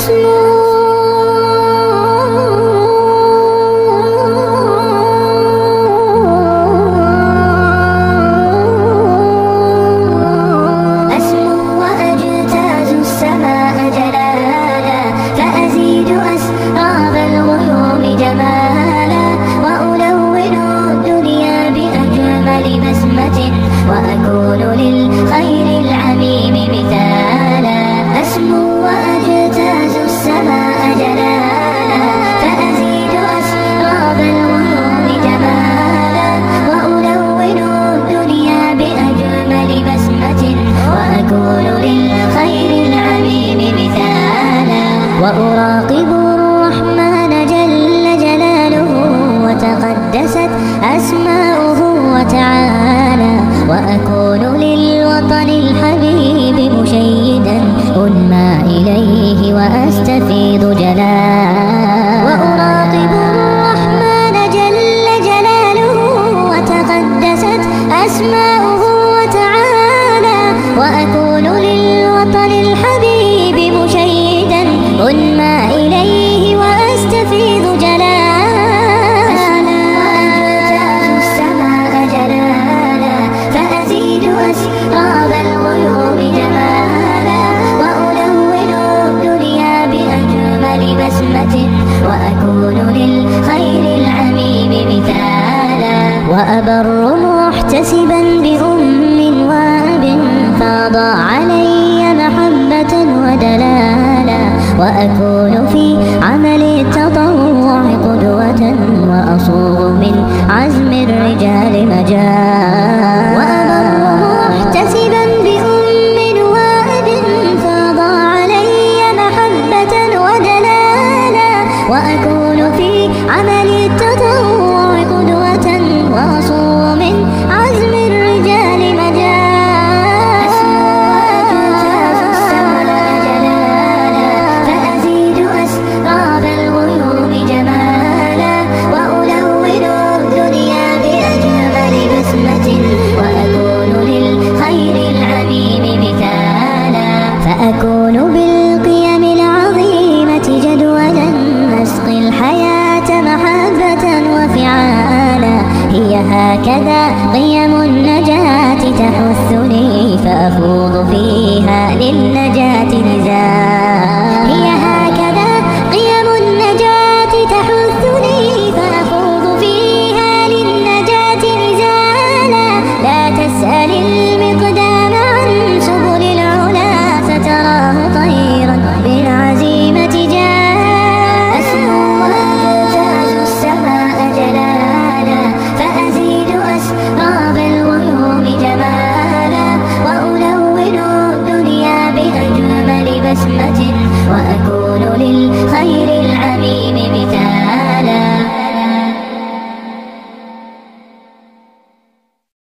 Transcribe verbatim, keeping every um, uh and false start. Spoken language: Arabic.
وأكون للخير العميم مثالا. أسمو وأجتاز السماء جلالا، فأزيد أسراب الغيوم جمالا، وألون الدنيا بأجمل بسمة، وأكون للخير العميم مثالا. وأراقب الرحمن جل جلاله، وتقدست أسماؤه وتعالى، وأكون للوطن الحبيب مشيدا أنمى إليه وأستفيض جلالا. وأراقب الرحمن جل جلاله، وتقدست أسماؤه وتعالى، وأكون للوطن الحبيب مشيدا أنمى إليه وأستفيض جلالا. أسراب الغيوم جمالا، وألون الدنيا بأجمل بسمة، وأكون للخير العميم مثالا. وأبر محتسبا بأم وأب، فاض علي محبة ودلالا، وأكون في عمل التطوع قدوة، وأصوغ من عزم الرجال مجالا. محتسبا بأم وأب، فاض علي محبة ودلالا، وأكون في عمل التطوع قدوة، وأصوم من عزم الرجال مجالا. فأزيد أسراب الغيوم جمالا، وألون الدنيا بأجمل بسمة، وأكون للخير العميم مثالا. فأكون بالقيم العظيمة جدولا، نسقي الحياة محبة وفعالا. هي هكذا قيم النجاة تحثني، فأخوض فيها للنجاة